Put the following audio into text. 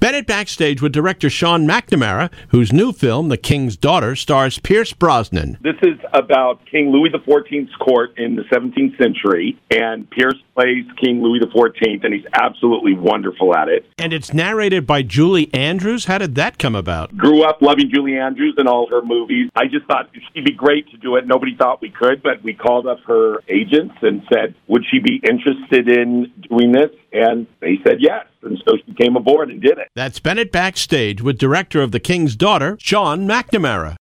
Bennett backstage with director Sean McNamara, whose new film, The King's Daughter, stars Pierce Brosnan. This is about King Louis XIV's court in the 17th century, and Pierce plays King Louis XIV, and he's absolutely wonderful at it. And it's narrated by Julie Andrews. How did that come about? Grew up loving Julie Andrews and all her movies. I just thought she'd be great to do it. Nobody thought we could, but we called up her agents and said, would she be interested in doing this? And they said yes. And so she came aboard and did it. That's Bennett backstage with director of The King's Daughter, Sean McNamara.